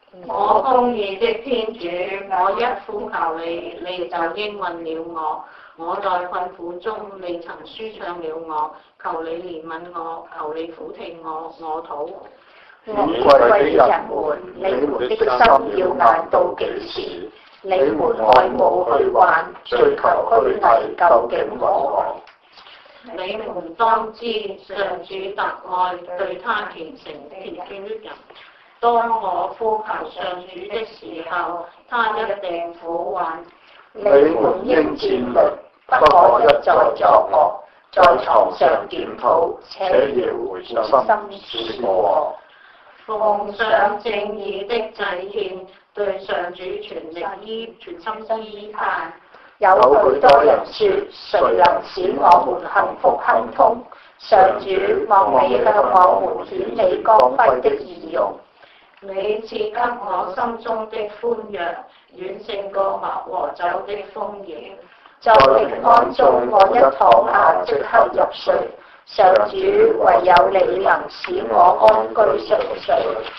我公義的天主，我一呼求你，你就應允了我。我在困苦中，你曾舒暢了我。求你憐憫我，求你俯聽我禱。 惡貴的人們，你們的心要硬到幾時？你們愛慕虛幻，追求虛偽，究竟何往？ 你們當知，上主特愛對他虔誠貼敬的人。當我呼求上主的時候，他一定俯允。 你們應戰慄，不可一再作惡，在床上檢討，且要回心思過。 奉上正義的祭獻，對上主全心依盼。 有許多人說，誰能使我們幸福亨通？上主，望你向我們顯你光輝的義容。 你賜給我心中的歡躍，遠勝過蜜和酒的豐盈。 在平安中，我一躺下即刻入睡。上主，唯有你能使我安居順遂。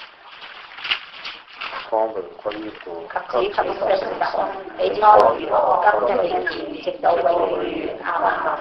光榮歸於父及子及聖神，你初如何，今日亦然，直到永遠。阿們。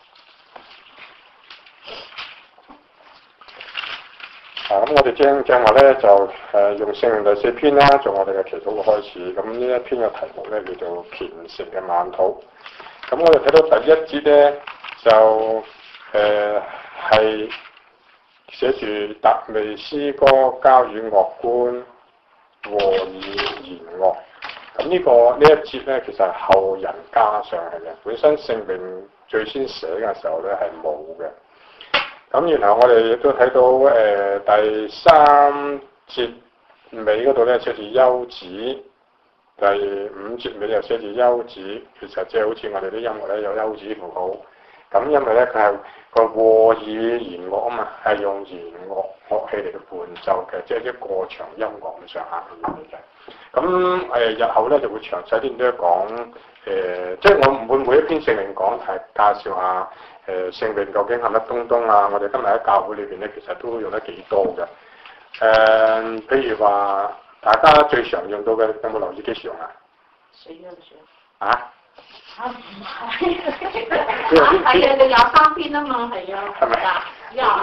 咁我哋正話咧就用聖詠第4篇啦，做我哋嘅祈禱嘅開始。咁呢一篇嘅題目咧叫做虔誠嘅晚禱。咁我哋睇到第一節咧就係寫住達味詩歌交與樂官和以弦樂。咁呢一節咧其實係後人加上去嘅，本身聖詠最先寫嘅時候咧係冇嘅。咁然後我哋亦都睇到第3節尾嗰度咧寫住休止，第5節尾又寫住休止，其實即係好似我哋啲音樂咧有休止符號。咁因為咧佢係個和以弦樂啊嘛，係用弦樂器嚟到伴奏嘅，即係啲過場音樂咁上下嘅嘢嘅。咁日後咧就會詳細啲講即係我唔會每一篇聖詠講係介紹下聖詠究竟係乜東啊？我哋今日喺教會裏邊咧，其實都用得幾多嘅。譬如話大家最常用到嘅，有冇留意幾時用啊？ 死咗算。 啊？ 唔係。係啊，你23篇啊嘛，係啊。係咪？你話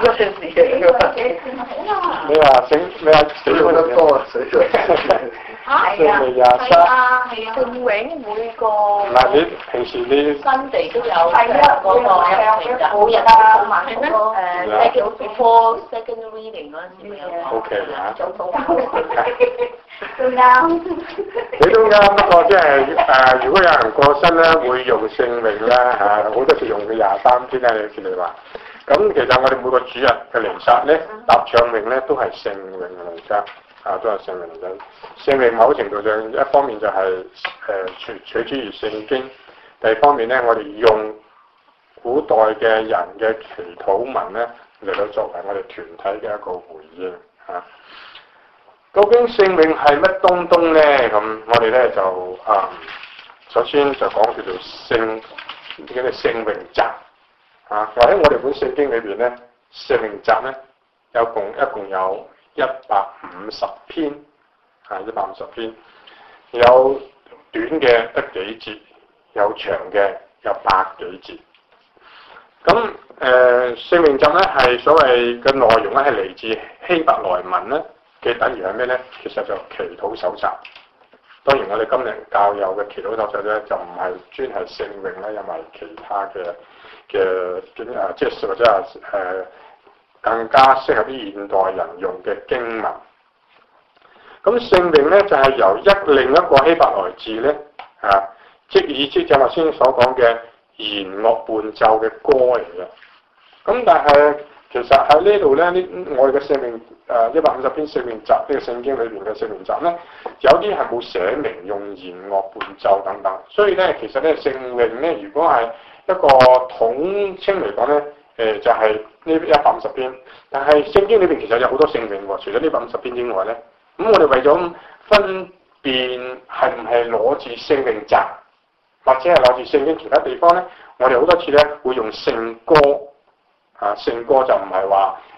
死咗得多啊？死咗。 係啊， 聖詠每個嗱，你平時你新地都有嗰個每日啊，係咩？before second reading 嗰陣時咪有。 OK 啊。 早禱都啱。 你都啱，不過即係如果有人過身咧，會用聖詠啦嚇，好多時用嘅23篇啦，你見你話。咁其實我哋每個主日嘅彌撒咧，答唱詠咧都係聖詠嘅彌撒。都係聖詠嚟嘅。聖詠某程度上，一方面就係取之於聖經，第二方面咧，我哋用古代嘅人嘅祈禱文咧嚟到作為我哋團體嘅一個回應嚇。究竟聖詠係乜東咧？咁我哋咧就首先就講叫做聖詠集啊。或者我哋本聖經裏邊咧，聖詠集咧一共有150篇，150篇，有短嘅得幾節，有長嘅有百幾節。咁聖詠集咧係所謂嘅內容咧係嚟自希伯來文咧嘅，等於係咩咧？其實就祈禱手冊。當然我哋今日教友嘅祈禱手冊咧就唔係專係聖詠啦，因為其他嘅即係或者係更加適合啲現代人用嘅經文。咁聖詠咧就係由另一個希伯來字咧即就我先所講嘅弦樂伴奏嘅歌嚟嘅。咁但係其實喺呢度咧，我哋嘅聖詠150篇聖詠集呢個聖經裏邊嘅聖詠集咧，有啲係冇寫明用弦樂伴奏等等。所以咧，其實咧聖詠咧，如果係一個統稱嚟講咧，就係呢150篇。但係聖經裏邊其實有好多聖詠喎，除咗呢150篇之外咧，咁我哋為咗分辨係唔係攞自聖詠集，或者係攞自聖經其他地方咧，我哋好多次咧會用聖歌。聖歌就唔係話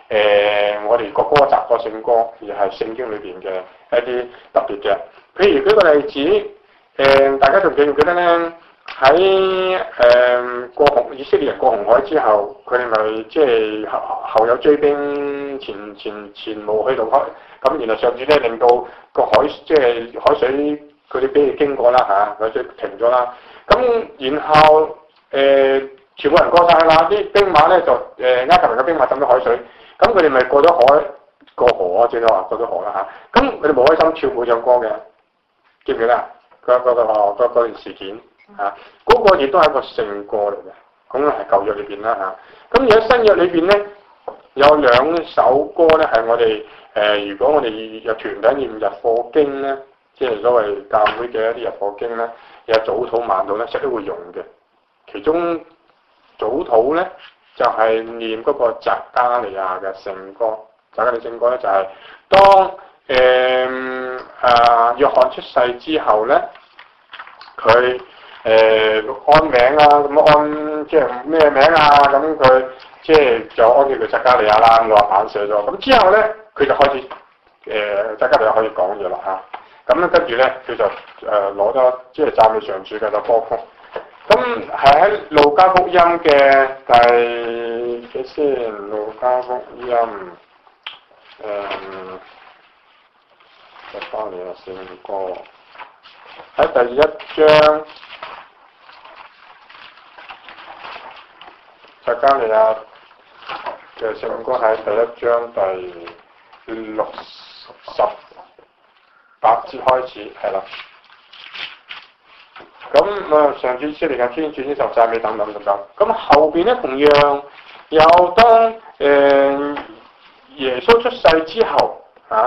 我哋個歌集個聖歌，而係聖經裏邊嘅一啲特別嘅。譬如舉個例子，大家仲記唔記得咧？喺以色列人過紅海之後，佢哋咪即係後有追兵前無去到開，咁然後上次咧令到個海即係海水佢哋俾佢經過啦嚇，海水停咗啦。咁然後全部人過晒啦，啲兵馬咧就埃及人嘅兵馬浸咗海水，咁佢哋咪過咗海過河啊，正話過咗河啦嚇。咁佢哋冇開心跳舞唱歌嘅，記唔記得啊？嗰件事件。嗰個亦都係一個聖歌嚟嘅，咁係舊約裏邊啦嚇。咁而喺新約裏邊咧，有兩首歌咧係我哋如果我哋有團體念日課經咧，即係所謂教會嘅一啲日課經咧，有早禱晚禱咧，成日都會用嘅。其中早禱咧就係念嗰個匝加利亞嘅聖歌，匝加利亞聖歌咧就係當約翰出世之後咧，佢安名啊，咁安即係咩名啊？咁佢即係就安叫佢匝加利亞啦，咁個版寫咗。咁之後咧，佢就開始匝加利亞可以講嘢啦嚇。咁咧跟住咧，佢就攞咗即係讚美上主嘅歌曲。咁係喺路加福音嘅第幾先？路加福音就翻嚟啦，聖歌喺第一章。匝加利亞嘅聖歌喺第一章第68節開始，係啦。咁上主以色列嘅天主呢受讚美等等等等。咁後邊咧同樣又當耶穌出世之後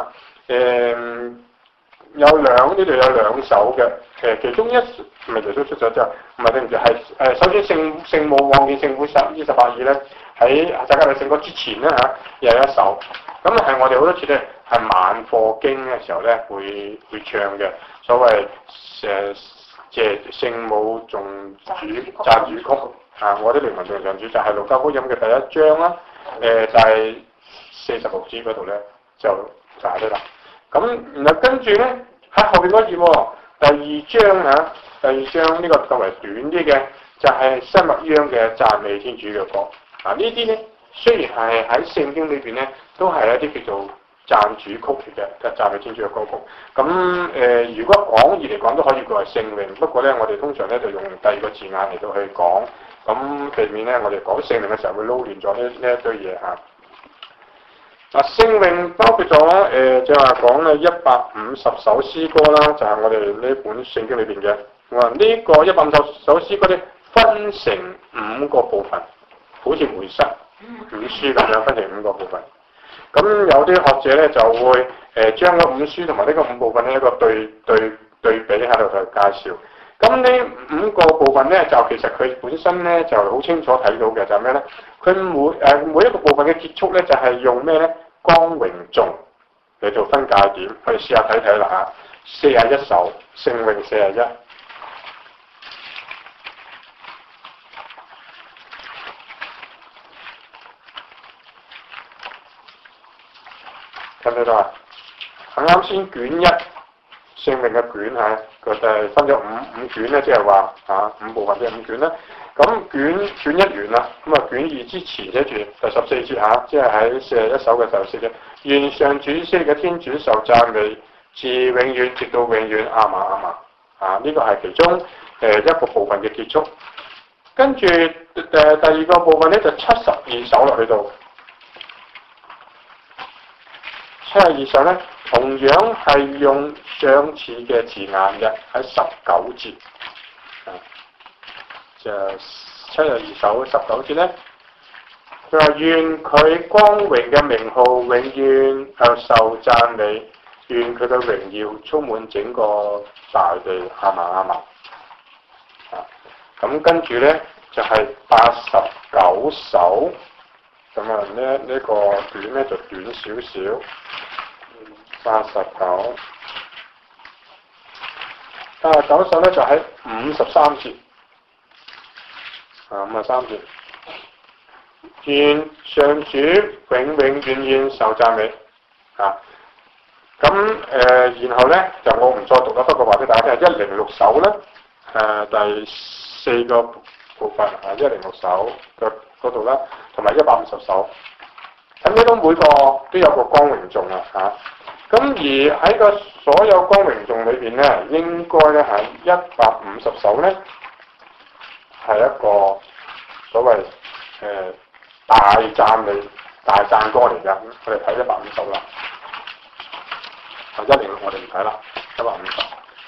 呢度有兩首嘅，其中一唔係耶穌出世之後，唔係對唔住，係首先聖母望見聖母28日咧，喺匝加利亞聖歌之前咧又有一首，咁係我哋好多次咧係晚課經嘅時候咧會唱嘅，所謂謝聖母頌主讚主曲我啲靈魂頌上主就係路加福音嘅第一章啦，第46節嗰度咧就解得啦。咁然後跟住咧喺後邊嗰頁第二章呢個較為短啲嘅就係西默央嘅讚美天主嘅歌。呢啲咧雖然係喺聖經裏邊咧都係一啲叫做讚主曲嚟嘅，讚美天主嘅歌曲。咁如果廣義嚟講都可以叫係聖詠，不過咧我哋通常咧就用第二個字眼嚟到去講，咁避免咧我哋講聖詠嘅時候會撈亂咗呢一堆嘢嚇。聖詠包括咗就係講咧150首詩歌啦，就係我哋呢本聖經裏邊嘅。我話呢個150首詩歌咧分成5個部分，好似梅瑟5書咁樣分成5個部分。咁有啲學者咧就會將嗰5書同埋呢個5部分咧一個對比喺度去介紹。咁呢5個部分咧就其實佢本身咧就好清楚睇到嘅就係咩咧？佢每一個部分嘅結束咧就係用咩咧？光榮頌嚟做分界點，我哋試下睇睇啦嚇。41首聖詠41，睇唔睇到啊？啱先卷1聖詠嘅卷佢就係分咗五卷咧，即係話5部分即係5卷啦。咁卷1完啦，咁卷2之前寫住第14節即係喺41首嘅第14節，願上主以色列嘅天主受讚美，自永遠直到永遠，阿們阿們。呢個係其中一個部分嘅結束。跟住第二個部分咧就72首落去度，72首咧同樣係用相似嘅字眼嘅，喺19節。就72首19節咧，佢話願佢光榮嘅名號永遠受讚美，願佢嘅榮耀充滿整個大地，阿們阿們。咁跟住咧就係89首，咁呢個卷咧就短少少，89首咧就喺53節。53節， 願上主永永遠遠受讚美啊！咁然後咧就我唔再讀啦，不過話俾大家聽，106首咧第4個部分啊，106首嘅嗰度啦，同埋150首。咁呢都每個都有個光榮頌啊嚇。咁而喺個所有光榮頌裏邊咧，應該咧係150首咧係一個所謂大讚美、大讚歌嚟㗎。我哋睇150首啦。106我哋唔睇啦，150。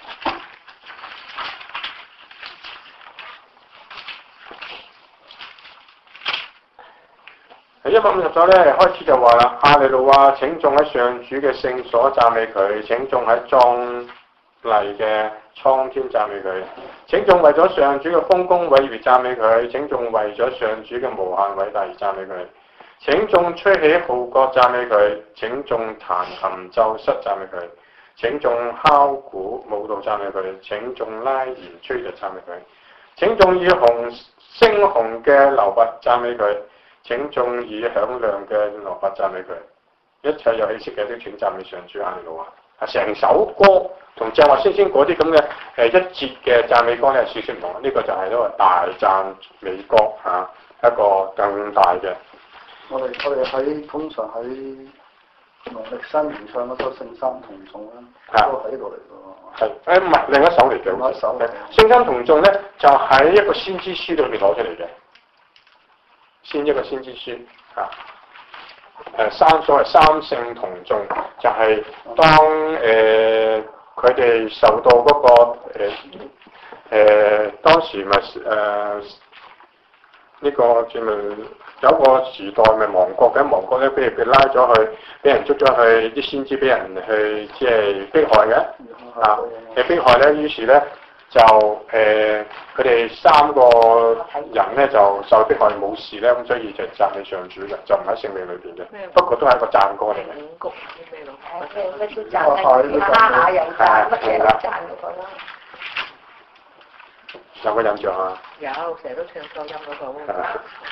喺150首咧開始就話啦，哈利路亞！請眾喺上主嘅聖所讚美佢，請眾喺壯麗嘅蒼天讚美佢，請眾為咗上主嘅豐功偉業讚美佢，請眾為咗上主嘅無限偉大而讚美佢，請眾吹起號角讚美佢，請眾彈琴奏瑟讚美佢，請眾敲鼓舞蹈讚美佢，請眾拉弦吹笛讚美佢，請眾以猩紅嘅流拔讚美佢，請眾以響亮嘅流拔讚美佢，一切有氣息嘅都請讚美上主哈利路亞！成首歌同正話先嗰啲咁嘅一節嘅讚美歌咧係少少唔同，呢個就係一個大讚美歌嚇，一個更大嘅。 我哋通常喺農曆新年唱嗰首《聖山同頌》啦，都喺度嚟㗎。 係唔係另一首嚟嘅？另一首嘅《聖山同頌》咧，就喺一個先知書裏面攞出嚟嘅，一個先知書嚇。所謂三聖同頌，就係當佢哋受到嗰個當時咪呢個叫咪有個時代咪亡國嘅，亡國咧俾拉咗去，俾人捉咗去，啲先知俾人去即係迫害嘅啊！迫害咧，於是咧就佢哋3個人咧就受迫害冇事咧，咁所以就讚美上主嘅，就唔喺聖經裏邊嘅。不過都係一個讚歌嚟嘅。 五谷啲咩咯？ 咩都讚啊！哈哈又讚，乜嘢都讚嗰個啦。 有冇印象啊？ 有，成日都唱收音嗰個。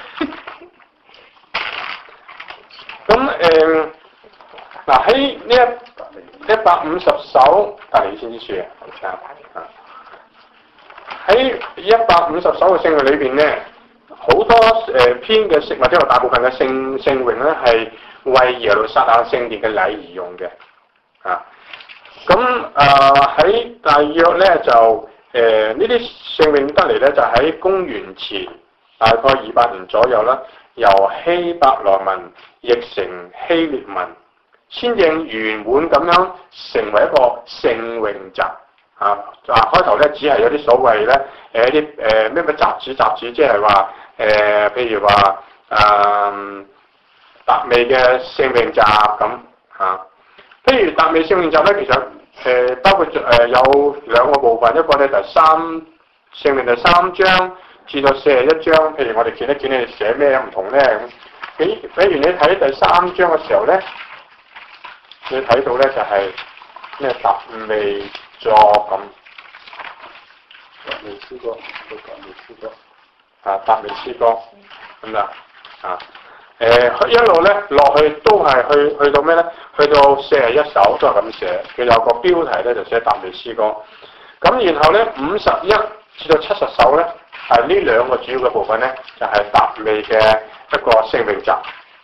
咁嗱喺呢150首但係先知書啊，喺150首嘅聖詠裏邊咧，好多篇嘅或者大部分嘅聖詠咧係為耶路撒冷聖殿嘅禮而用嘅啊。咁喺大約咧就呢啲聖詠得嚟咧，就喺公元前大概200年左右啦，由希伯來文譯成希臘文，先正圓滿咁樣成為一個聖詠集啊！開頭咧只係有啲所謂咧一啲咩雜誌，即係話譬如話達味嘅聖詠集咁嚇。譬如達味聖詠集咧，其實包括有2個部分，一個咧聖詠第3章至到41章。譬如我哋見一見你寫咩唔同咧咁。比如你睇第3章嘅時候咧，你睇到咧就係咩達味作咁，達味詩歌，達味詩歌咁啦啊。一路咧落去都係去到咩咧？去到41首都係咁寫，佢有個標題咧就寫達味詩歌。咁然後咧51至到70首咧係呢2個主要嘅部分咧，就係達味嘅一個聖詠集。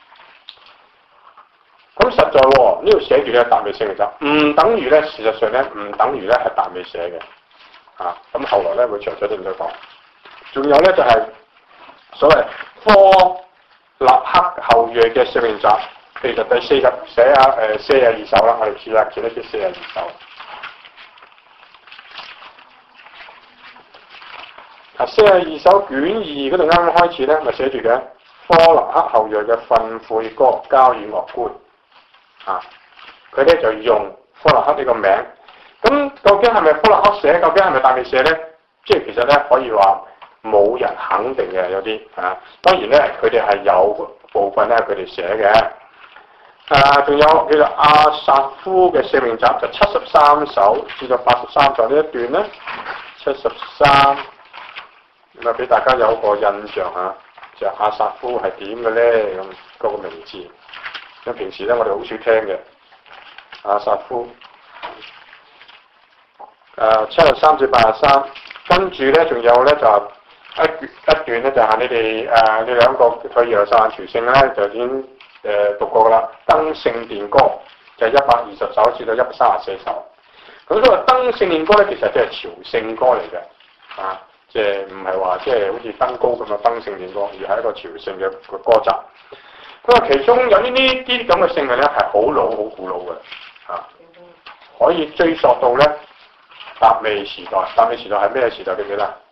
咁實在喎，呢度寫住咧達味聖詠集，唔等於咧事實上咧唔等於咧係達味寫嘅啊。咁後來咧會詳細啲再講。仲有咧就係所謂科立克後裔嘅聖詠集，其實第42首啦，我哋試下見一啲42首。42首卷2嗰度啱啱開始咧，咪寫住嘅科立克後裔嘅訓誨歌交與樂官啊，佢咧就用科立克呢個名。咁究竟係咪科立克寫？究竟係咪達味寫咧？即係其實咧可以話冇人肯定嘅，有啲啊。當然咧，佢哋係有部分咧佢哋寫嘅。仲有叫做亞薩夫嘅聖詠集，就73首至到83首呢一段咧，73咁啊，俾大家有個印象嚇。 就阿薩夫係點嘅咧？咁嗰個名字，咁平時咧我哋好少聽嘅阿薩夫。73至83，跟住咧仲有咧就一段咧就係你哋你兩個去耶路撒冷朝聖咧就已經讀過啦。登聖殿歌就係120首至到134首。咁所謂登聖殿歌咧，其實即係朝聖歌嚟嘅，啊，即係唔係話即係好似登高咁嘅登聖殿歌，而係一個朝聖嘅歌集。咁啊，其中有呢啲咁嘅聖人咧係好老好古老嘅，啊，可以追溯到咧。達味時代係咩時代？記唔記得？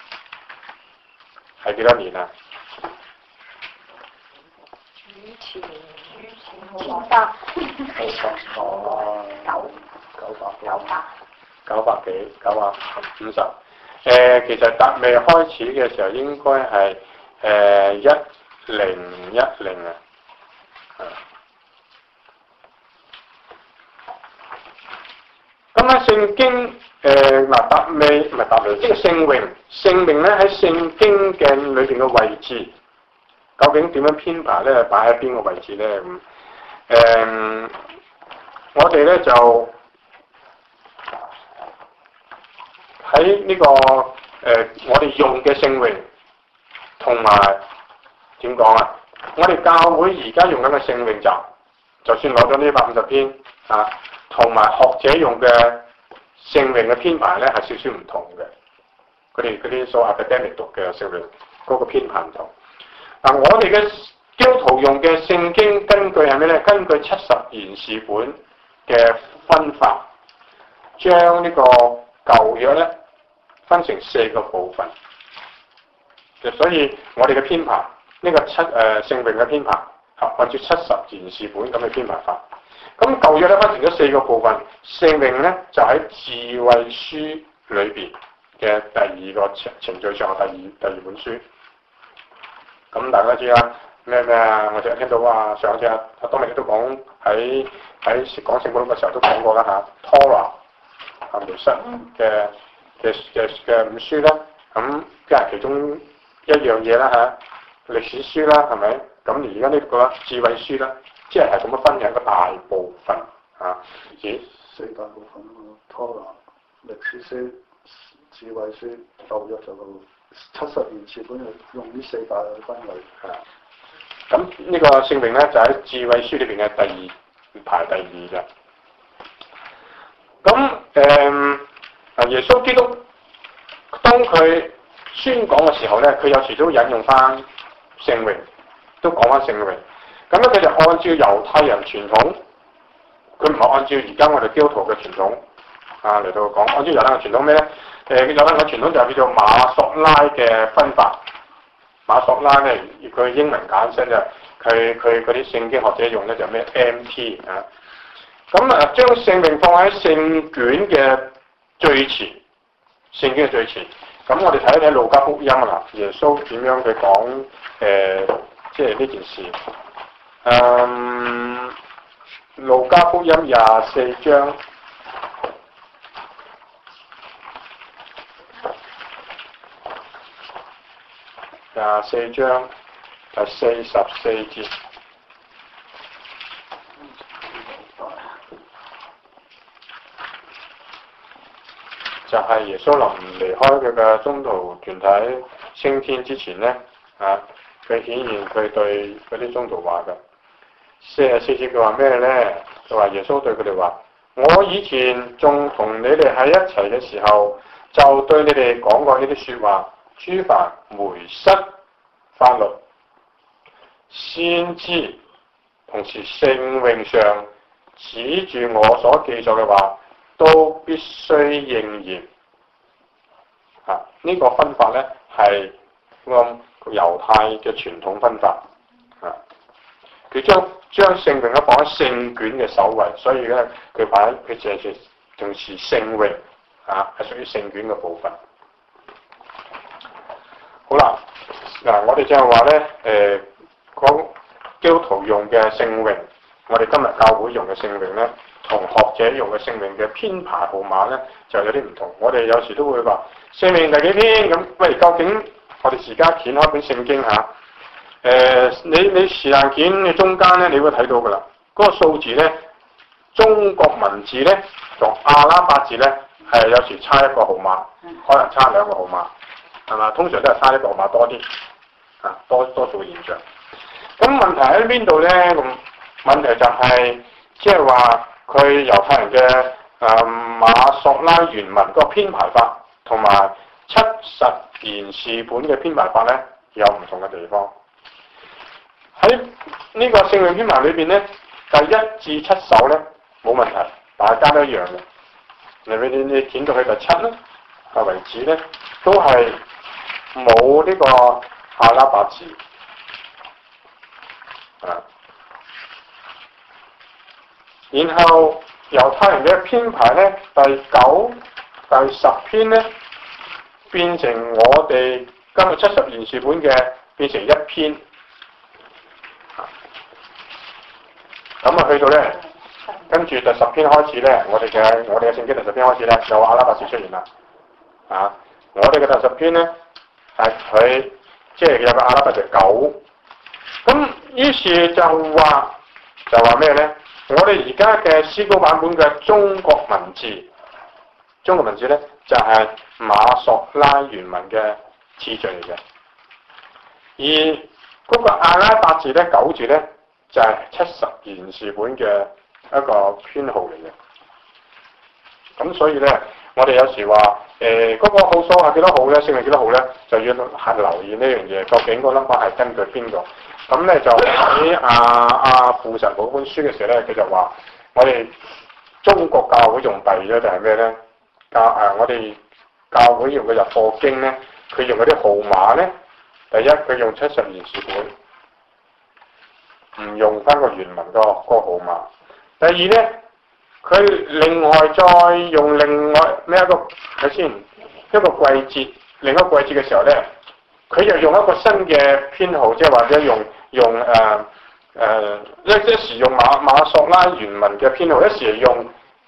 係幾多年啊？ 前 950。其實達味開始嘅時候應該係1010啊。咁喺聖經達味唔係達味，即係聖詠咧喺聖經嘅裏邊嘅位置，究竟點樣編排咧？擺喺邊個位置咧？我哋咧就喺呢個我哋用嘅聖詠同埋點講啊？我哋教會而家用緊嘅聖詠集，就算攞咗呢150篇啊。同埋學者用嘅聖詠嘅編排咧係少少唔同嘅，佢哋嗰啲所謂 academic 讀嘅聖詠嗰個編排唔同。嗱，我哋嘅基督徒用嘅聖經根據係咩咧？根據70賢士本嘅分法，將呢個舊約咧分成4個部分。所以我哋嘅編排呢個聖詠嘅編排係按照70賢士本咁嘅編排法。咁舊約咧分成咗4個部分，聖詠咧就喺智慧書裏邊嘅第2個程序上嘅第二本書。咁大家知啦，咩啊？我成日聽到啊，上次阿多明都講喺講聖經嘅時候都講過啦嚇 ，Torah 係梅瑟嘅5書啦。咁即係其中一樣嘢啦嚇，歷史書啦係咪？咁而家呢個智慧書啦。即係咁樣分嘅一個大部分啊，咦 ？4大部分Torah、歷史書、智慧書、舊約就70賢士本用呢4大去分類。 咁呢個聖詠咧就喺智慧書裏邊嘅排第2嘅。咁耶穌基督當佢宣講嘅時候咧，佢有時都引用翻聖詠，都講翻聖詠。咁咧，佢就按照猶太人傳統，佢唔係按照而家我哋基督徒嘅傳統嚟到講。按照猶太人傳統咩咧？猶太人嘅傳統就叫做馬索拉嘅分法。馬索拉咧，佢英文簡稱就佢嗰啲聖經學者用咧就咩 MT 啊。咁將聖詠放喺聖卷嘅最前，聖經嘅最前。咁我哋睇一睇路加福音啊，耶穌點樣去講即係呢件事。路加福音24章，24章就44節，就係耶穌臨離開佢嘅宗徒團體升天之前咧，佢顯現佢對嗰啲宗徒話嘅。44節佢話咩咧？佢話耶穌對佢哋話：我以前仲同你哋喺一齊嘅時候，就對你哋講過呢啲説話。諸凡梅瑟法律、先知，同時聖詠上指住我所記載嘅話，都必須應驗。呢個分法咧係猶太嘅傳統分法。佢將聖詠咧放喺聖卷嘅首位，所以咧佢淨係重視聖詠係屬於聖卷嘅部分。好啦，我哋就係話咧，講基督徒用嘅聖詠，我哋今日教會用嘅聖詠咧，同學者用嘅聖詠嘅編排號碼咧就有啲唔同。我哋有時都會話聖詠第幾篇咁？喂，究竟我哋而家掀開本聖經你時間件嘅中間咧，你會睇到㗎啦。嗰、個數字咧，中國文字咧同阿拉伯字咧係有時差一個號碼，可能差兩個號碼，係嘛？通常都係差一個號碼多啲，多數現象。咁問題喺邊度咧？咁問題就係即係話佢猶太人嘅馬索拉原文嗰個編排法同埋70言士本嘅編排法咧有唔同嘅地方。喺呢個聖詠編排裏邊咧，第1至7首咧冇問題，大家都一樣嘅。你見到佢第7咧為止咧，都係冇呢個阿拉伯字。然後猶太人嘅編排咧，第9、第10篇咧變成我哋今日70言士本嘅變成一篇。咁啊去到咧，跟住第10篇開始咧，我哋嘅聖經第10篇開始咧，有阿拉伯字出現啦。我哋嘅第10篇咧係佢即係有個阿拉伯字9。咁於是就話咩咧？我哋而家嘅詩歌版本嘅中國文字咧就係馬索拉原文嘅次序嚟嘅，而嗰個阿拉伯字咧9字咧就係70言士本嘅一個編號嚟嘅。咁所以咧，我哋有時話嗰個號數係幾多號咧，聖詠幾多號咧，就要係留意呢樣嘢，究竟個 number 係根據邊個？咁咧就喺父神嗰本書嘅時候咧，佢就話我哋中國教會用弊咗就係咩咧？我哋教會用嘅日課經咧，佢用嗰啲號碼咧，第一佢用70言士本，唔用翻個原文個號碼。第二咧，佢另外再用另外咩一個睇先一個季節，另一個季節嘅時候咧，佢又用一個新嘅編號，即係或者用一時用馬索拉原文嘅編號，一時用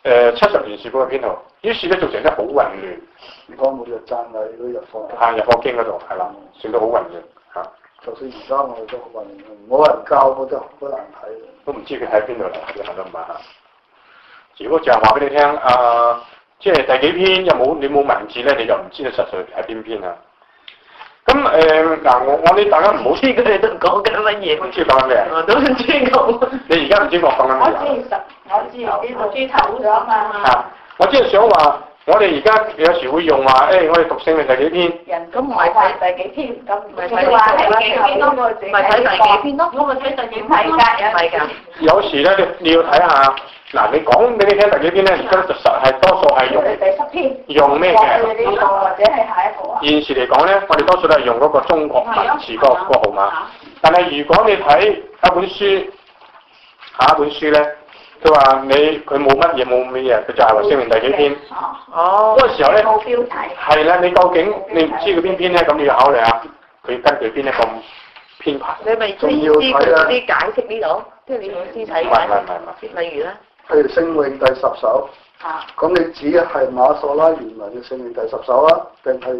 70言士本嘅編號，於是咧造成得好混亂。 如果每日讚禮嗰啲日課， 日課經嗰度係啦，算到好混亂嚇。 就算而家我哋都好混亂，冇人教我真係好難睇。 都唔知佢喺邊度嚟，你係都唔係嚇。如果就係話俾你聽，即係第幾篇又冇你冇文字咧，你就唔知道實在係邊篇啊。咁我哋大家唔好知佢哋都講緊乜嘢。唔知講緊咩？我都唔知講。你而家唔知我講緊乜嘢？ 我知頭咗嘛。 我即係想話，我哋而家有時會用話，我哋讀聖經第幾篇？ 咁唔係睇第幾篇，咁唔係睇話係幾篇咯， 唔係睇第幾篇咯， 我咪睇第幾篇咯。係㗎。 有時咧，你要睇下。嗱，你講俾你聽第幾篇咧？而家就實係多數係用第10篇， 用咩嘅？ 或者係下一個啊？ 現時嚟講咧，我哋多數都係用嗰個中國文字個號碼。但係如果你睇一本書，下一本書咧，佢話佢冇乜嘢冇咩嘢，佢就係話聖詠第幾篇。嗰個時候咧， 冇標題。係啦，你究竟你唔知佢邊篇咧？咁你要考慮下，佢根據邊一個編排。 你咪先知佢嗰啲解釋呢度，即係你要先睇解。例如咧？ 譬如聖詠第10首，咁你指係馬索拉原文嘅聖詠第10首啊，定係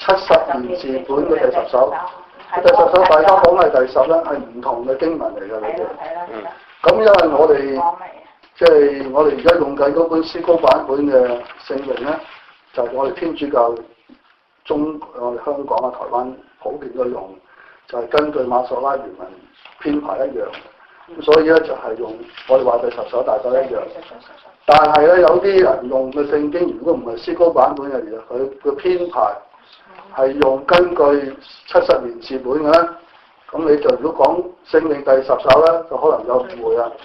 70言士本嘅第10首？第10首大家講係第10咧，係唔同嘅經文嚟㗎，你哋。咁因為我哋即係我哋而家用緊嗰本詩歌版本嘅聖詠咧，就係我哋天主教我哋香港啊、台灣普遍都用，就係根據馬索拉原文編排一樣。咁所以咧就係用我哋話第10首大概一樣，但係咧有啲人用嘅聖經，如果唔係詩歌版本嘅，其實佢嘅編排係用根據70言士本嘅咧，咁你就如果講聖詠第10首咧，就可能有誤會啦。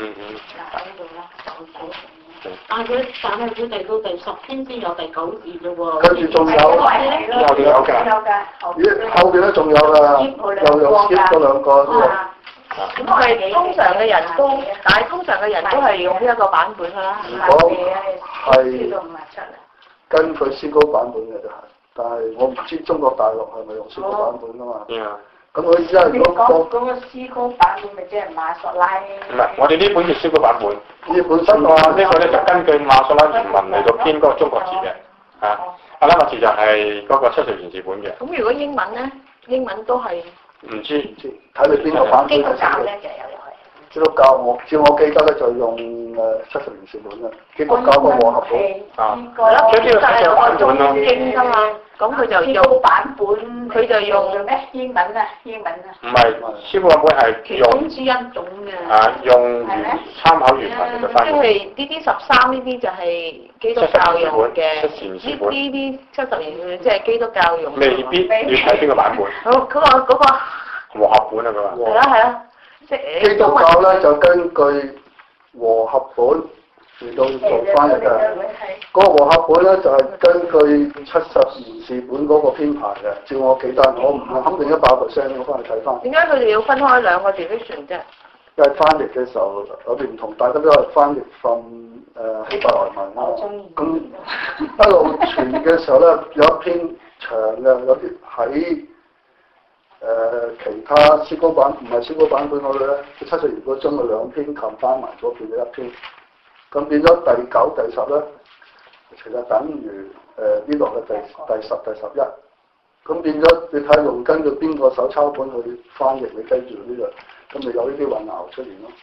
但係佢哋到第10篇先有第9字啫喎。 跟住仲有㗎，後邊咧仲有㗎，又 skip 咗2個都有。 咁係通常嘅人都，但係通常嘅人都係用呢一個版本㗎啦。 如果係根據詩歌版本嘅就係，但係我唔知中國大陸係咪用詩歌版本㗎嘛？咁佢而家如果嗰個詩歌版本咪即係馬索拉？ 唔係，我哋呢本叫詩歌版本。 呢本新呢個咧就根據馬索拉原文嚟到編嗰個中國字嘅，阿拉伯字就係嗰個70言士本嘅。 咁如果英文咧，英文都係唔知， 睇你邊個版本。 基督教咧就有係。 基督教照我記得咧就用70年譯本啦，基督教個和合本。 即係呢個係有版本咯。 經㗎嘛，咁佢就用版本， 佢就用咩英文啊？英文啊？ 唔係，師傅版本係其中之一種嘅。 用參考原文嚟嘅翻譯。 即係呢啲13呢啲就係基督教用嘅，呢啲70年即係基督教用。 未必要睇邊個版本。 佢話嗰個和合本啊，佢話。 係啦，即係基督教咧就根據和合本嚟到做翻譯嘅。嗰個和合本咧就係根據70年譯本嗰個編排嘅，照我記得，我唔肯定100%，我翻去睇翻。點解佢哋要分開兩個 division 啫？ 因為翻譯嘅時候有啲唔同，大家都係翻譯希伯來文啦。咁一路傳嘅時候咧，有一篇長嘅，有啲喺其他詩歌版唔係詩歌版本嗰度咧，70年嗰將佢兩篇冚翻埋咗變咗一篇，咁變咗第9、第10咧，其實等於呢度嘅第10、第11，咁變咗你睇用根據邊個手抄本去翻譯，你跟住呢個，咁咪有呢啲混淆出現咯。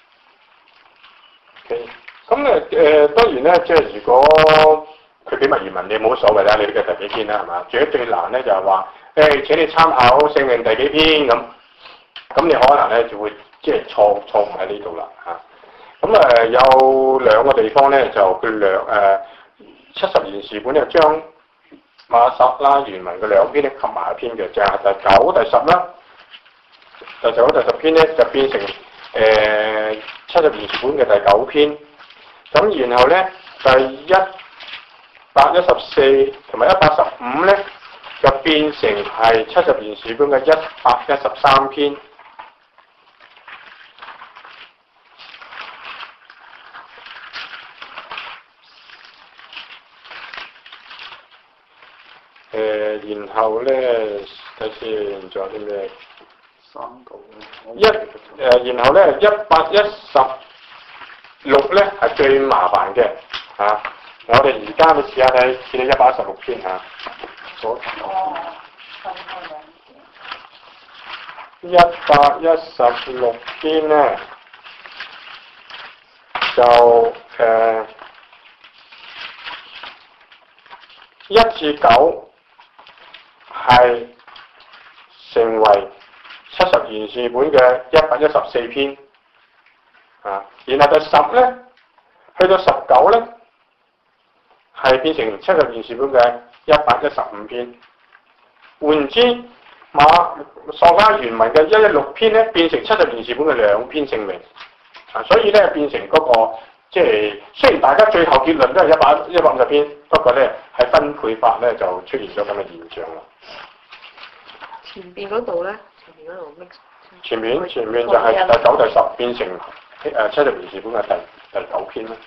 咁當然咧，即係如果佢俾埋原文，你冇所謂啦，你呢個第幾篇啦，係嘛？最難咧就係話請你參考聖詠第幾篇咁你可能咧就會即係錯誤喺呢度啦嚇。咁有兩個地方咧就佢70年譯本咧將馬撒拉原文嘅兩篇咧合埋一篇嘅，就係第9、第10啦。第9、第10篇咧就變成70年譯本嘅第9篇。咁然後咧第114同埋115咧就變成係70年譯本嘅113篇。然後咧睇先，仲有啲咩？3個然後咧116咧係最麻煩嘅嚇。我哋而家你試下睇，見到116篇嚇。116篇咧就1至9係成為70年譯本嘅114篇啊，然後第10咧去到19咧係變成70年譯本嘅115篇。換言之，索拉原文嘅116篇咧變成70年譯本嘅2篇聖詠啊，所以咧變成嗰個即係雖然大家最後結論都係150篇，不過咧喺分配法咧就出現咗咁嘅現象啦。 前邊嗰度咧， 前面就係第9、第10變成70年譯本嘅第9篇啦。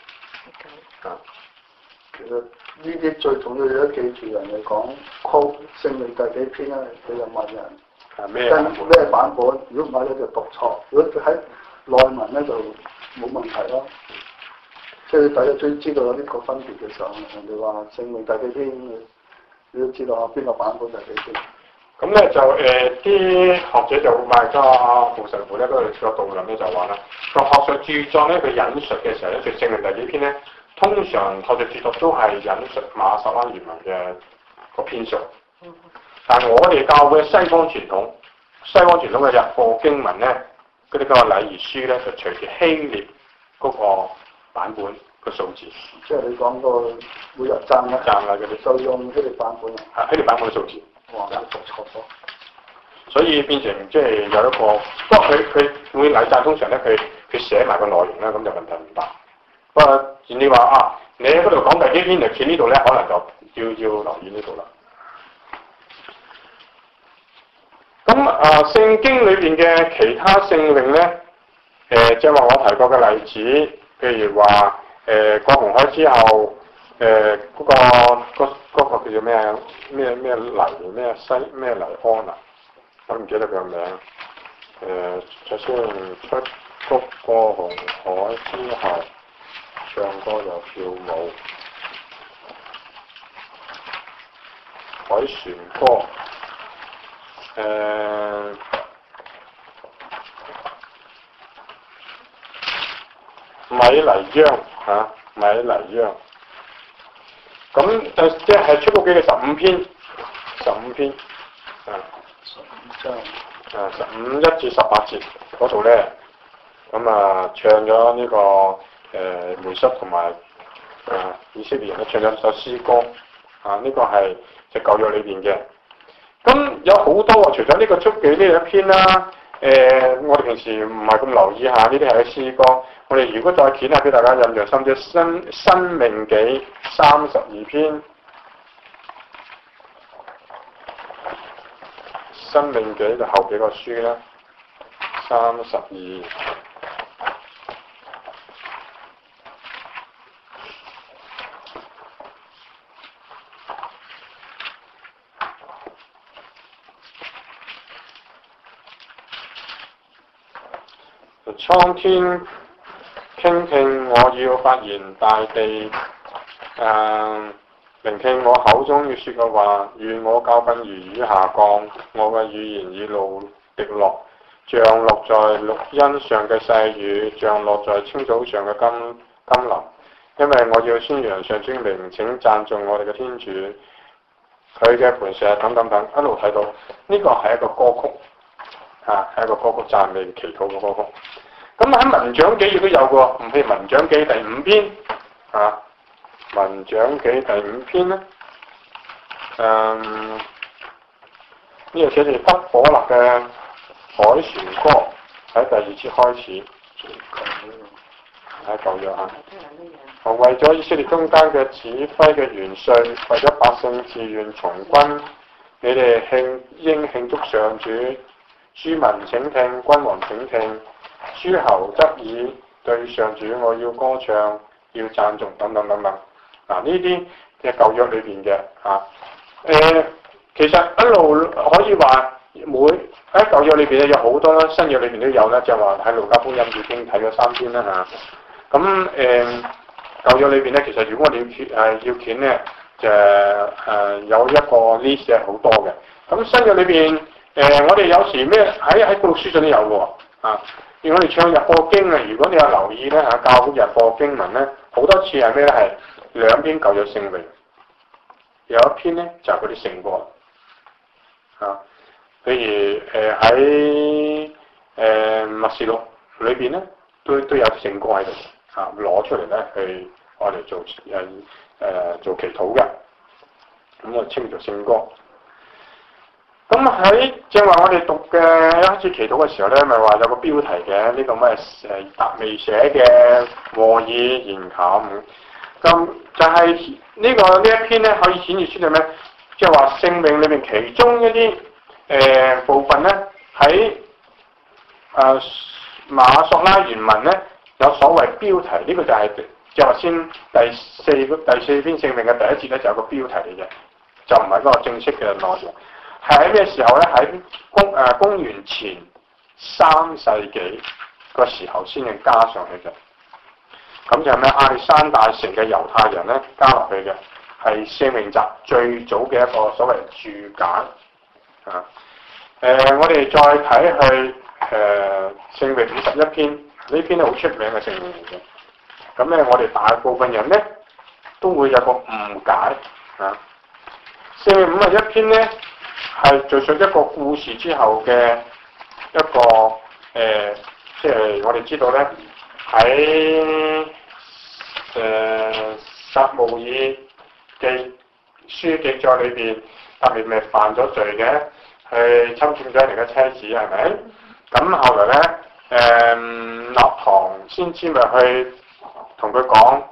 其實呢啲最重要嘅記住人嚟講，曲聖詠第幾篇咧，佢就問人咩版本，如果唔係咧就讀錯，如果佢喺內文咧就冇問題咯。即係大家最知道有呢個分別嘅時候，人哋話聖詠第幾篇，你都知道啊邊個版本第幾篇。 咁咧就啲學者就賣咗阿傅神父咧嗰度個導論咧就話啦，個學術著作咧佢引述嘅時候咧，就聖詠第幾篇咧，通常學術著作都係引述馬撒拉原文嘅個篇數。但係我哋教會嘅西方傳統嘅日課經文咧，嗰啲咁嘅禮儀書咧，就隨住希臘嗰個版本個數字。 即係你講個每日爭啦嗰啲，就用希臘版本啊。 希臘版本嘅數字。 哇！讀錯咗。 所以變成即係有一個，不過佢每禮讚通常咧，佢寫埋個內容啦，咁就問題唔大。不過你話啊，你喺嗰度講第幾篇嚟，企呢度咧，可能就要留意呢度啦。咁聖經裏邊嘅其他聖詠咧，即係話我提過嘅例子，譬如話過紅海之後，嗰個叫做咩黎咩黎安啊，我唔記得佢個名。首先出谷過紅海之後，唱歌又跳舞，海船歌。 米黎央米黎央。咁即係出過幾嘅15篇，15篇 15章 15 1至18節嗰度咧，咁唱咗呢個梅瑟同埋以色列人咧唱咗首詩歌，呢個係即係舊約裏邊嘅。咁有好多喎，除咗呢個出記呢一篇啦，我哋平時唔係咁留意下呢啲係詩歌。我哋如果再揭下俾大家印象深啲，申命記32篇，申命記就後幾個書啦，32。蒼天傾聽我要發言，大地聆聽我口中要說嘅話，願我教訓如雨下降，我嘅語言以露滴落，像落在綠茵上嘅細雨，像落在青草上嘅甘霖。因為我要宣揚上主名，請讚頌我哋嘅天主，佢嘅磐石等等等，一路睇到呢個係一個歌曲，係一個歌曲讚美祈禱嘅歌曲。咁喺民長記亦都有個，譬如民長記第5篇，民長記第5篇咧，呢個寫住得火勒嘅凱旋歌，喺第2節開始，喺舊約為咗以色列中間嘅指揮嘅元帥，為咗百姓自願從軍，你哋應慶祝上主，諸民請聽，君王請聽。諸侯側耳對上主，我要歌唱，要讚頌等等等等。呢啲嘅舊約裏邊嘅其實一路可以話喺舊約裏邊咧有好多啦，新約裏邊都有啦，就話喺路加福音已經睇咗3篇啦嚇。咁舊約裏邊咧，其實如果我哋要卷咧，就有一個 list 係好多嘅。咁新約裏邊我哋有時咩喺布書上都有嘅如果我哋唱日課經啊，如果你有留意咧教會日課經文咧，好多次係咩咧？係2篇舊約聖詠，有一篇咧就係嗰啲聖歌譬如喺默示錄裏邊咧，都有聖歌喺度攞出嚟咧去我哋做做祈禱嘅，咁我稱做聖歌。咁喺正話我哋讀嘅一開始祈禱嘅時候咧，咪話有個標題嘅呢個咩達味寫嘅和爾言琴，咁就係呢一篇咧可以顯示出嚟咩？即係話聖詠裏面其中一啲部分咧喺馬索拉原文咧有所謂標題，呢個就係即係話先第四篇聖詠嘅第1節咧就有個標題嚟嘅，就唔係嗰個正式嘅內容。係喺咩時候咧？喺公元前3世紀個時候先至加上去嘅。咁就係咩？亞歷山大城嘅猶太人咧加落去嘅，係聖詠集最早嘅一個所謂註解。我哋再睇去聖詠51篇，呢篇係好出名嘅聖詠嚟嘅。咁咧，我哋大部分人咧都會有個誤解聖詠51篇咧。係敘述一個故事之後嘅一個即係我哋知道咧喺撒母耳記書記載裏邊，特別咪犯咗罪嘅，去侵佔咗人哋嘅妻子係咪？咁後來咧納堂先知咪去同佢講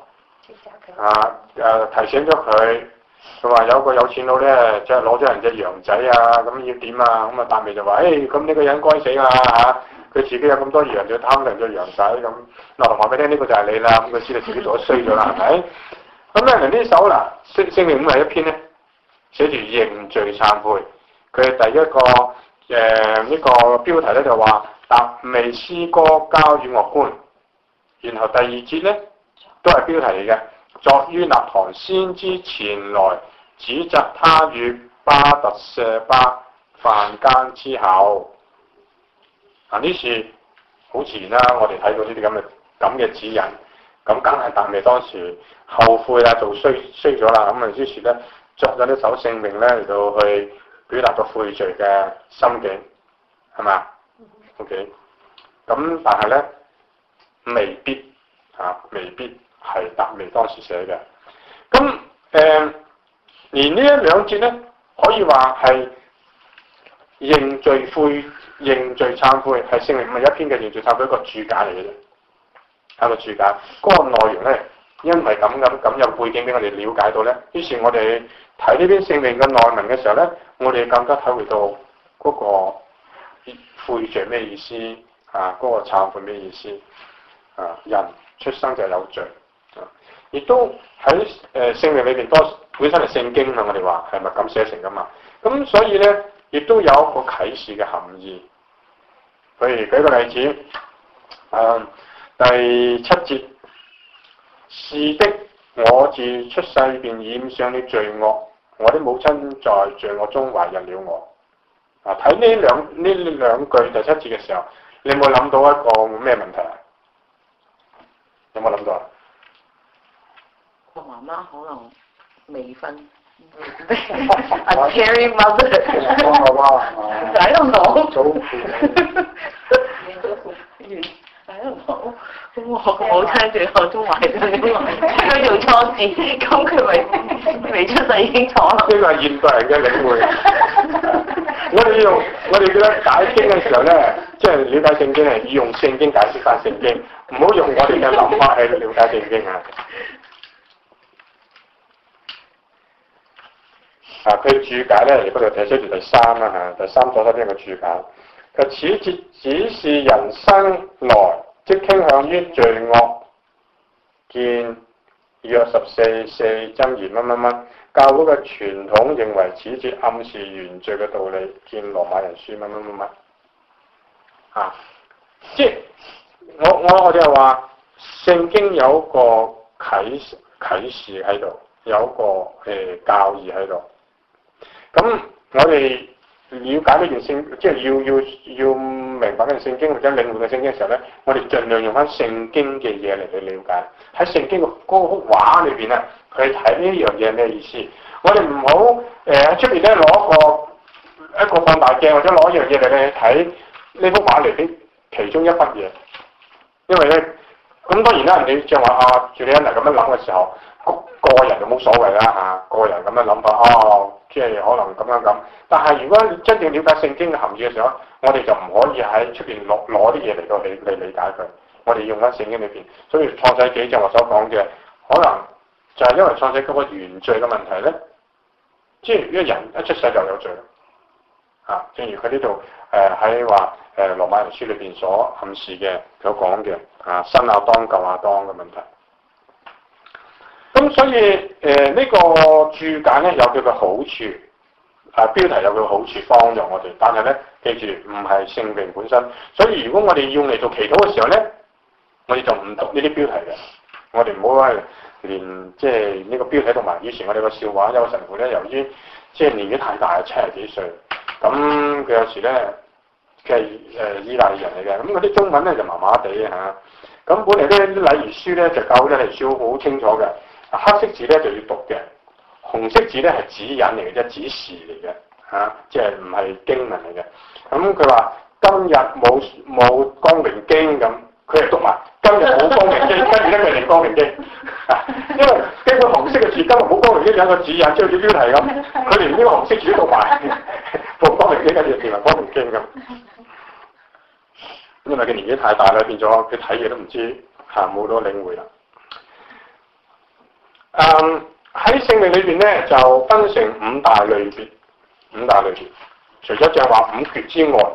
提醒咗佢。佢話有個有錢佬咧，即係攞咗人隻羊仔咁要點啊？咁達味就話：咁呢個人該死佢自己有咁多羊，就貪人隻羊仔咁。嗱，話俾你聽，呢個就係你啦。咁佢知道自己做得衰咗啦，係咪？咁咧，呢首聖詠51篇咧，寫住認罪懺悔。佢第一個呢個標題咧就話達味詩歌交與樂觀。然後第2節咧都係標題嚟嘅。作於納堂先知前來指責他與巴特舍巴犯姦之後，呢次好自然啦，我哋睇到呢啲咁嘅指引。 咁梗係達味當時後悔啦，做衰咗啦，咁啊於是咧作咗呢首聖詠咧嚟到去表達個悔罪嘅心境，係嘛 ？OK， 咁但係咧未必係達味當時寫嘅。咁而呢一兩節咧，可以話係認罪懺悔，係聖靈唔係一篇嘅認罪懺悔一個注解嚟嘅啫，係個注解。嗰個內容咧，因為咁有背景俾我哋了解到咧，於是我哋睇呢篇聖靈嘅內文嘅時候咧，我哋更加體會到嗰個悔罪咩意思啊，嗰個懺悔咩意思啊？人出生就有罪啊，亦都喺聖靈裏邊本身係聖經啊，我哋話係咪咁寫成噶嘛？咁所以咧，亦都有一個啟示嘅含義。譬如舉個例子，第7節，是的，我自出世便染上了罪惡，我的母親在罪惡中懷孕了我。啊，睇呢兩句第7節嘅時候，你有冇諗到一個咩問題啊？有冇諗到啊？ 我媽媽可能未婚。A caring mother. I don't know. I don't know. 咁我母親最後都懷咗你話，佢做錯事，咁佢咪未出世已經錯啦。 呢個係現代人嘅領會。我哋記得解經嘅時候咧，即係了解聖經係要用聖經解釋翻聖經，唔好用我哋嘅諗法去了解聖經啊。佢注解咧，如果你睇出住第3啦第3所邊嘅注解，佢此節只是人生來即傾向於罪惡，見約14箴言乜乜乜。教會嘅傳統認為此節暗示原罪嘅道理，見羅馬人書乜乜乜乜。即係我哋話聖經有個啟示喺度，有個教義喺度。咁我哋了解呢件聖，即係要明白呢件聖經或者領會嘅聖經嘅時候咧，我哋盡量用翻聖經嘅嘢嚟去了解。喺聖經嗰幅畫裏邊咧，佢睇呢樣嘢咩意思？我哋唔好喺出邊咧攞一個放大鏡或者攞一樣嘢嚟去睇呢幅畫裏邊其中一忽嘢，因為咧咁當然啦，你像話朱利安娜咁樣諗嘅時候，個人就冇所謂啦個人咁樣諗法即係可能咁。但係如果你真正了解聖經嘅含義嘅時候，我哋就唔可以喺出邊攞啲嘢嚟到嚟理解佢。我哋用翻聖經裏邊，所以創世紀就我所講嘅，可能就係因為創世嗰個原罪嘅問題咧，即係呢個人一出世就有罪正如佢呢度喺話羅馬人書裏邊所暗示嘅所講嘅新亞當舊亞當嘅問題。咁所以呢個注解咧有佢嘅好處，標題有佢嘅好處幫助我哋，但係咧記住唔係聖詠本身，所以如果我哋用嚟做祈禱嘅時候咧，我哋就唔讀呢啲標題嘅，我哋唔好係連即係呢個標題同埋。以前我哋個笑話有個神父咧，由於即係年紀太大，70幾歲，咁佢有時咧佢係意大利人嚟嘅，咁嗰啲中文咧就麻麻地咁本嚟咧啲禮儀書咧就教咧係書好清楚嘅。黑色字咧就要讀嘅，紅色字咧係指引嚟嘅啫，指示嚟嘅即係唔係經文嚟嘅。咁佢話今日冇光榮經咁，佢係讀埋今日冇光榮經，跟住咧佢係光榮經因為經過紅色嘅字，今日冇光榮經有一個指引，即係好似標題咁，佢連呢個紅色字都讀埋，冇光榮經跟住變為光榮經咁。因為佢年紀太大啦，變咗佢睇嘢都唔知冇到領會啦。喺聖經裏邊咧就分成五大類別，除咗就係話五訣之外，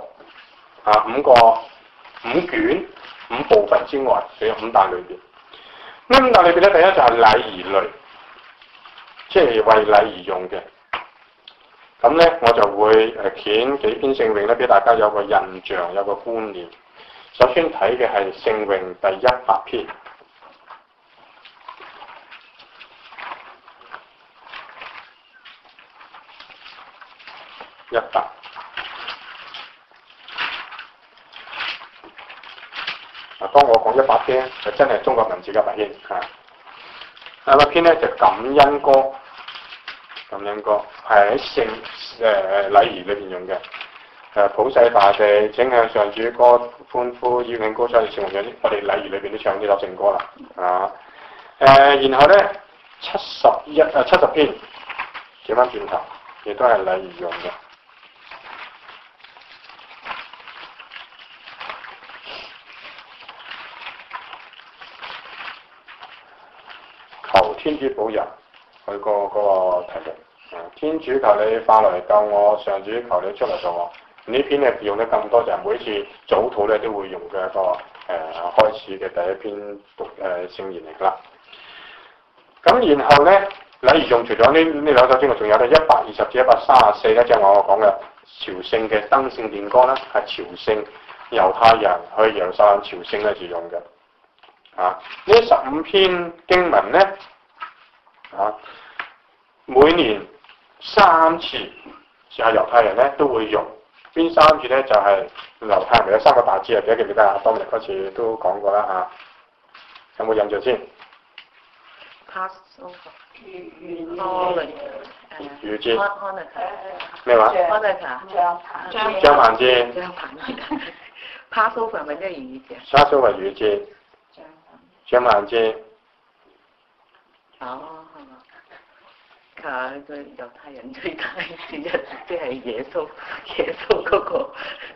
五卷五部分之外，仲有五大類別。咁五大類別咧，第一就係禮儀類，即係為禮儀用嘅。咁咧我就會揀幾篇聖詠咧，俾大家有個印象，有個觀念。首先睇嘅係聖詠第100篇。 當我講100篇，就真係中國文字100篇嚇。100篇咧就感恩歌，感恩歌係喺聖禮儀裏邊用嘅。普世大地，請向上主歌歡呼，邀請高山嘅聖紅樣，我哋禮儀裏邊都唱呢首聖歌啦。然後咧70篇，轉翻轉頭，亦都係禮儀用嘅。求天主保佑，佢個題目。天主求你化來救我，上主求你出嚟救我。呢篇咧用得更多，就係每次早禱咧都會用嘅一個開始嘅第一篇聖言嚟㗎啦。咁然後咧禮儀用除咗呢兩首之外，仲有咧120至134咧，即係我講嘅朝聖嘅登聖殿歌啦，係朝聖猶太人去耶路撒冷朝聖咧就用嘅。呢15篇經文咧每年3次，係猶太人咧都會用。邊3次咧就係猶太人有3個大節，記唔記得啊？當日嗰次都講過啦嚇，有冇印象先 ？Passover 逾節咩話將棚節 Passover 係咪即係逾節 ？Passover逾節，將棚節。 佢猶太人最大節日即係耶穌嗰個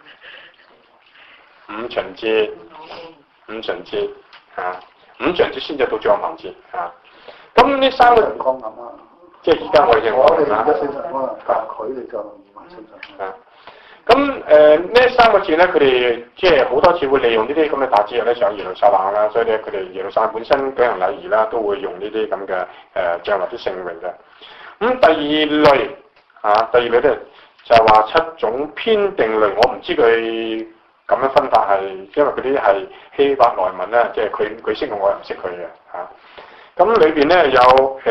五旬節五旬節先至到帳棚節嚇。咁呢3個陽光咁啊， 即係而家我哋我哋而家聖神光，但係佢哋就唔係聖神光。 咁呢3個節咧，佢哋即係好多次會利用呢啲咁嘅大節日咧上耶路撒冷啦，所以咧佢哋耶路撒冷本身舉行禮儀啦，都會用呢啲咁嘅降臨啲聖詠嘅。咁第二類咧就係話7種編定類，我唔知佢咁樣分法係，因為嗰啲係希伯來文咧，即係佢識用，我又唔識佢嘅嚇。咁裏邊咧有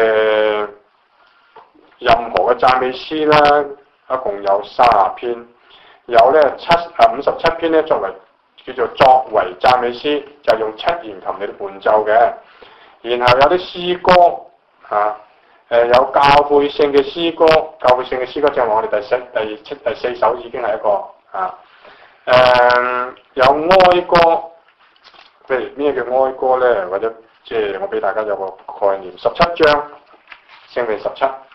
任何嘅讚美詩啦，一共有30篇，有咧57篇咧作為讚美詩，就係用7弦琴嚟到伴奏嘅。然後有啲詩歌有教會性嘅詩歌，就係我哋第4首已經係一個有哀歌，譬如咩叫哀歌咧？或者即係我俾大家有個概念，17章聖詠17。